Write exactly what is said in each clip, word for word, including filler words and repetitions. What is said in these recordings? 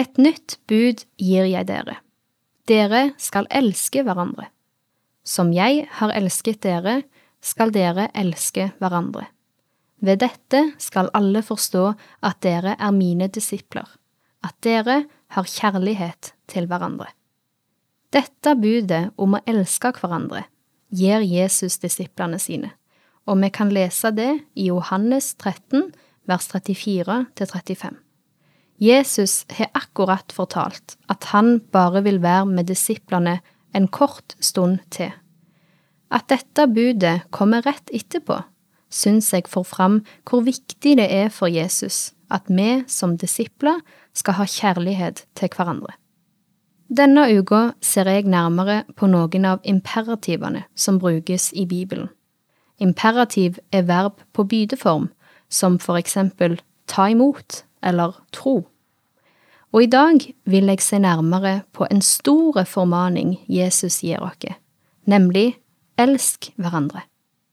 Et nytt bud gir jeg dere. Dere skal elske hverandre. Som jeg har elsket dere, skal dere elske hverandre. Ved dette skal alle forstå at dere er mine disipler, at dere har kjærlighet til hverandre. Dette budet om å elske hverandre gir Jesus disiplene sine, og vi kan lese det i Johannes tretten, vers trettifire til trettifem. Jesus har akkurat fortalt at han bare vil være med disiplene en kort stund til. At dette budet kommer rett etterpå, synes jeg får fram hvor viktig det er for Jesus at vi som disipler skal ha kjærlighet til hverandre. Denne uka ser jeg nærmere på noen av imperativene som brukes i Bibelen. Imperativ er verb på bydeform, som for eksempel ta imot eller tro. Og i dag vil jeg se nærmere på en store formaning Jesus gir oss, nemlig elsk hverandre.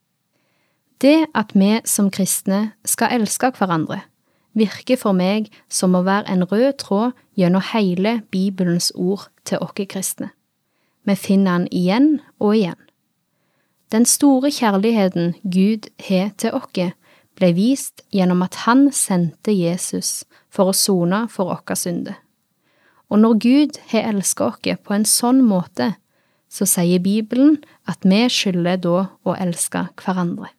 Det at vi som kristne skal elske hverandre, virker for meg som å være en rød tråd gjennom hele Bibelens ord til oss kristne. Vi finner den igjen og igjen. Den store kjærligheten Gud har til oss ble vist gjennom at han sendte Jesus for å sone for våre synder. Og når Gud har elsket oss på en sånn måte, så sier Bibelen at vi skylder da å elske hverandre.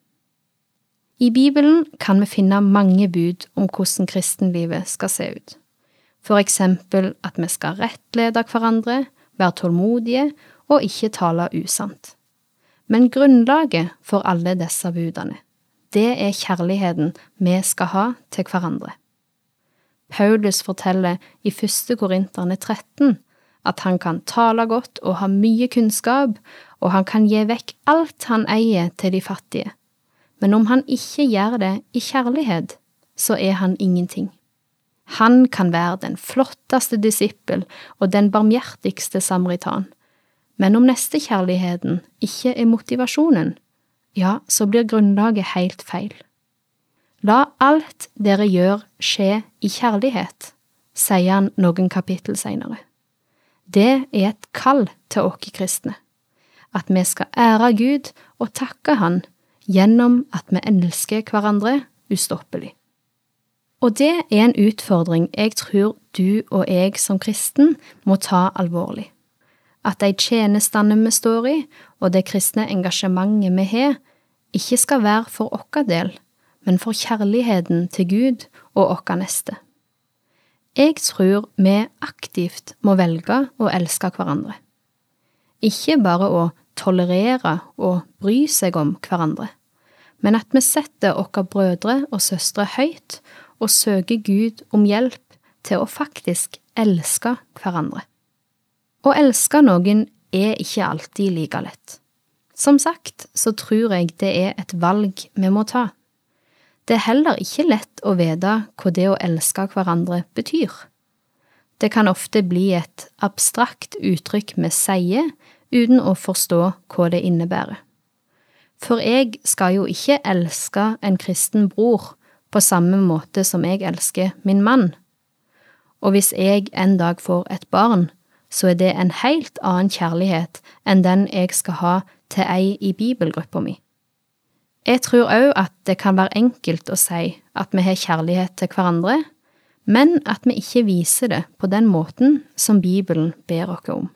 I Bibelen kan vi finne mange bud om hvordan kristenlivet skal se ut. For eksempel at vi skal rettlede hverandre, være tålmodige og ikke tale usant. Men grunnlaget for alle disse budene, det er kjærligheten vi skal ha til hverandre. Paulus forteller i første Korinterne tretten at han kan tale godt og ha mye kunnskap, og han kan gi vekk alt han eier til de fattige. Men om han ikke gjør det i kjærlighet, så er han ingenting. Han kan være den flotteste disippel og den barmhjertigste samaritan, men om nestekjærligheten ikke er motivasjonen, ja, så blir grunnlaget helt feil. La alt dere gjør skje i kjærlighet, sier han noen kapittel senere. Det er et kall til oss kristne, at vi skal ære Gud og takke han gjennom at vi elsker hverandre ustoppelig. Og det er en utfordring jeg tror du og jeg som kristen må ta alvorlig. At de tjenestene vi står i, og det kristne engasjementet vi har, ikke skal være for vår del, men for kjærligheten til Gud og vår neste. Jeg tror vi aktivt må velge å elske hverandre. Ikke bare å tolerere og bry seg om hverandre, men at vi setter våre brødre og søstre høyt og søker Gud om hjelp til å faktisk elske hverandre. Å elske noen er ikke alltid like lett. Som sagt, så tror jeg det er et valg vi må ta. Det er heller ikke lett å vite hva det å elske hverandre betyr. Det kan ofte bli et abstrakt uttrykk vi sier, uten å forstå hva det innebærer. For jeg skal jo ikke elske en kristen bror på samme måte som jeg elsker min mann. Og hvis jeg en dag får et barn, så er det en helt annen kjærlighet enn den jeg skal ha til ei i bibelgruppa mi. Jeg tror også at det kan være enkelt å si at vi har kjærlighet til hverandre, men at vi ikke viser det på den måten som Bibelen ber oss om.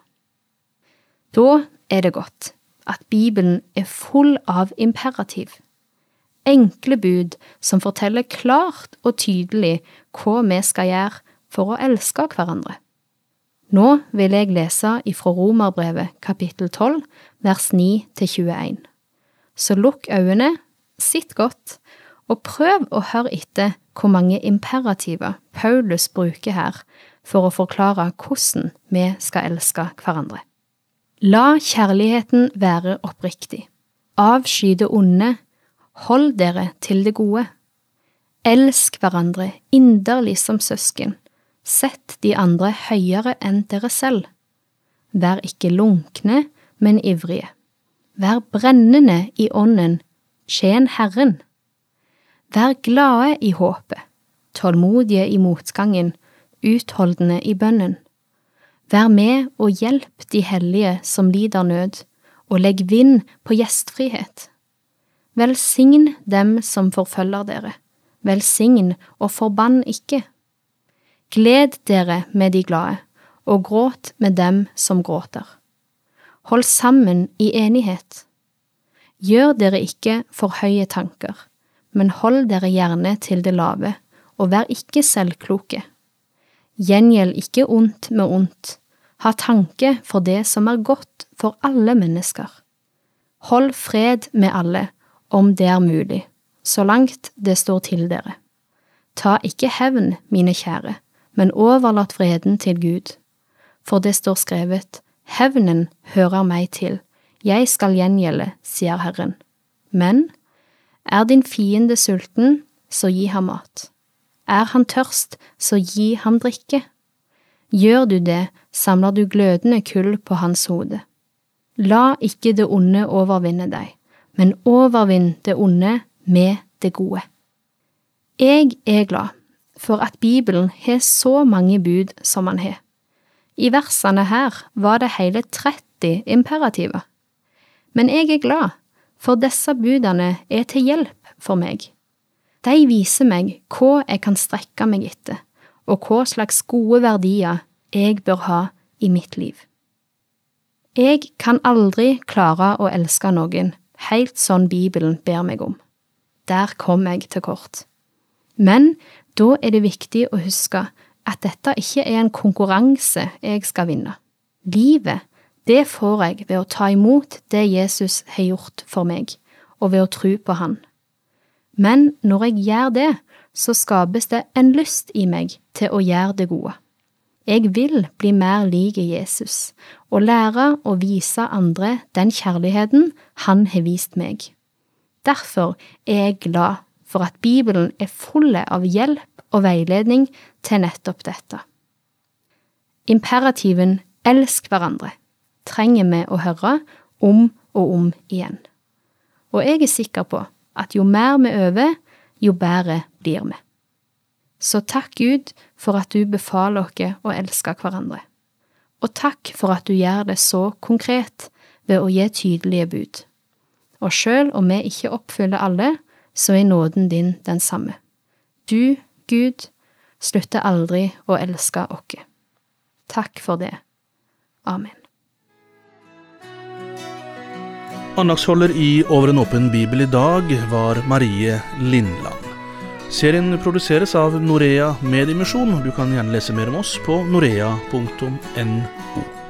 Da er det godt at Bibelen er full av imperativ. Enkle bud som forteller klart og tydelig hva vi skal gjøre for å elske hverandre. Nå vil jeg lese ifra Romerbrevet kapittel tolv, vers ni til tjueen. Så lukk øynene, sitt godt, og prøv å høre etter hvor mange imperativer Paulus bruker her for å forklare hvordan vi skal elske hverandre. La kjærligheten være oppriktig. Avsky det onde, hold dere til det gode. Elsk hverandre inderlig som søsken. Sett de andre høyere enn dere selv. Vær ikke lunkne, men ivrige. Vær brennende i ånden, tjen Herren. Vær glade i håpet, tålmodige i motgangen, utholdende i bønnen. Vær med og hjelp de hellige som lider nød, og legg vind på gjestfrihet. Velsign dem som forfølger dere, velsign og forbann ikke. Gled dere med de glade, og gråt med dem som gråter. Hold sammen i enighet. Gjør dere ikke for høye tanker, men hold dere gjerne til det lave, og vær ikke selvkloke. Gjengjeld ikke ondt med ondt, ha tanke for det som er godt for alle mennesker. Hold fred med alle, om det er mulig, så langt det står til dere. Ta ikke hevn, mine kjære, men overlat vreden til Gud. For det står skrevet, hevnen hører meg til, jeg skal gjengjelde, sier Herren. Men, er din fiende sulten, så gi ham mat. Er han tørst, så gi ham drikke. Gjør du det, samler du glødende kull på hans hode. La ikke det onde overvinne deg, men overvinn det onde med det gode. Jeg er glad for at Bibelen har så mange bud som han har. I versene her var det hele tretti imperativer. Men jeg er glad, for disse budene er til hjelp for meg. De viser meg hva jeg kan strekke meg etter, og hva slags gode verdier jeg bør ha i mitt liv. Jeg kan aldri klare å elske noen, helt sånn Bibelen ber meg om. Der kom jeg til kort. Men da er det viktig å huske at dette ikke er en konkurranse jeg skal vinne. Livet, det får jeg ved å ta imot det Jesus har gjort for meg, og ved å tro på han. Men når jeg gjør det, så skapes det en lyst i meg til å gjøre det gode. Jeg vil bli mer lik Jesus, og lære å vise andre den kjærligheten han har vist meg. Derfor er jeg glad for at Bibelen er full av hjelp og veiledning til nettopp dette. Imperativen elsk hverandre trenger vi å høre om og om igjen. Og jeg er sikker på at jo mer vi øver, jo bedre blir vi. Så takk Gud for at du befaler oss å elske hverandre. Og takk for at du gjør det så konkret ved å gi tydelige bud. Og selv om vi ikke oppfyller alle, så er nåden din den samme. Du, Gud, slutter aldri å elske oss. Takk for det. Amen. Andagsholder i Over en åpen bibel i dag var Marie Lindland. Serien produseres av Norea Mediemisjon. Du kan gjerne lese mer om oss på norea punktum no.